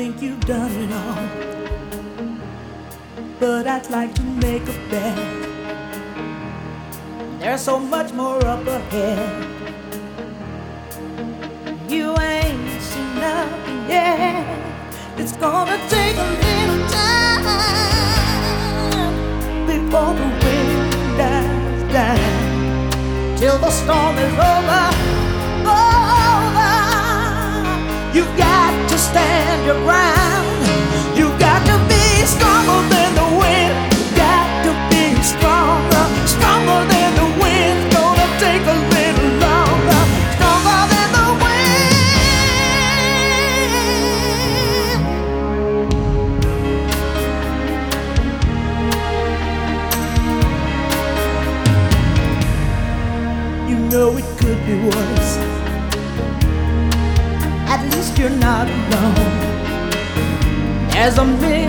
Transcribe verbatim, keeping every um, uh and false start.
think you've done it all, but I'd like to make a bet. There's so much more up ahead. You ain't seen nothing yet. It's gonna take a little time before the wind dies down, till the storm is over, over. You've got to stand your ground. You've got to be stronger than the wind. You've got to be stronger, stronger than the wind. It's gonna take a little longer, stronger than the wind. You know it could be worse. At least you're not alone. There's a million